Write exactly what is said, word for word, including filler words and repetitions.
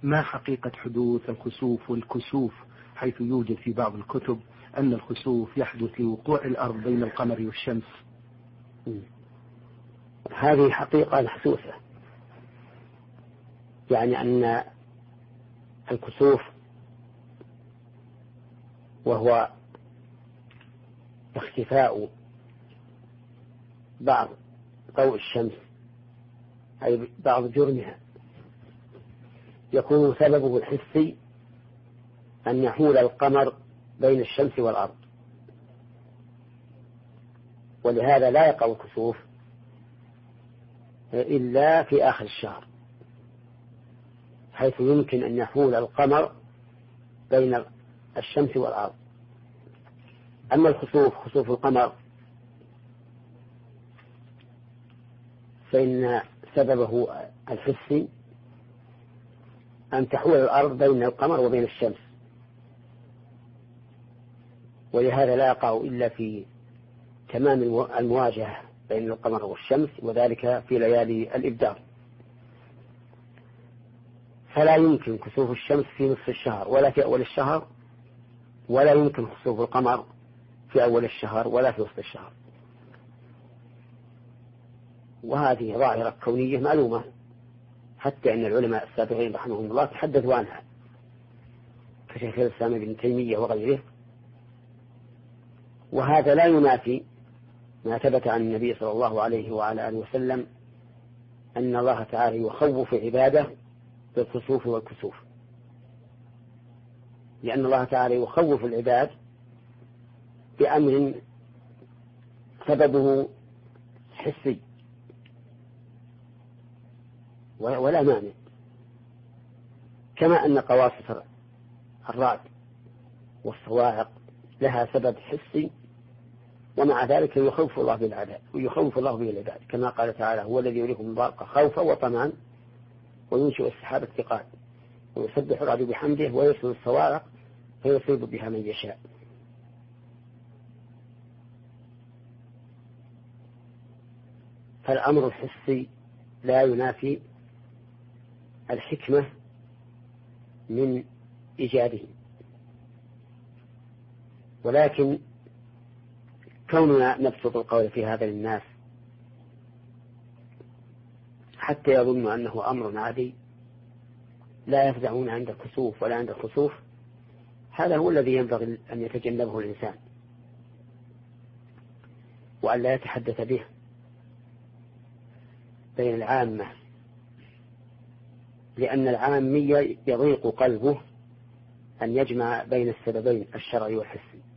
ما حقيقة حدوث الخسوف والكسوف، حيث يوجد في بعض الكتب أن الخسوف يحدث لوقوع الأرض بين القمر والشمس؟ هذه حقيقة محسوسة، يعني أن الكسوف وهو اختفاء بعض ضوء الشمس أي بعض جرمها، يكون سببه الحسي أن يحول القمر بين الشمس والأرض، ولهذا لا يقع الكسوف إلا في آخر الشهر، حيث يمكن أن يحول القمر بين الشمس والأرض. أما الخسوف خسوف القمر فإن سببه الحسي أن تحول الأرض بين القمر وبين الشمس، ولهذا لا يقع إلا في تمام المواجهة بين القمر والشمس، وذلك في ليالي الإبدار. فلا يمكن كسوف الشمس في نصف الشهر ولا في أول الشهر، ولا يمكن خسوف القمر في أول الشهر ولا في وسط الشهر. وهذه ظاهرة كونية معلومة، حتى أن العلماء السابقين رحمهم الله تحدثوا عنها كشيخ الإسلام ابن تيمية وغيره. وهذا لا ينافي ما ثبت عن النبي صلى الله عليه وعلى آله وسلم أن الله تعالى يخوف عباده بالخسوف والكسوف، لأن الله تعالى يخوف العباد بأمر سببه حسي ولا مانع، كما أن قواصف الرعد والصواعق لها سبب حسي، ومع ذلك يخوف الله بالعباد ويخوف الله به العباد، كما قال تعالى: هو الذي يريكم البرق خوفا وطمعا وينشئ السحاب الثقال ويسبح الرعد بحمده ويرسل الصواعق فيصيب بها من يشاء. فالأمر الحسي لا ينافي الحكمة من إيجاده، ولكن كوننا نبسط القول في هذا للناس حتى يظنوا أنه أمر عادي لا يفزعون عند الكسوف ولا عند الخسوف، هذا هو الذي ينبغي أن يتجنبه الإنسان وأن لا يتحدث به بين العامة، لأن العامية يضيق قلبه أن يجمع بين السببين الشرعي والحسي.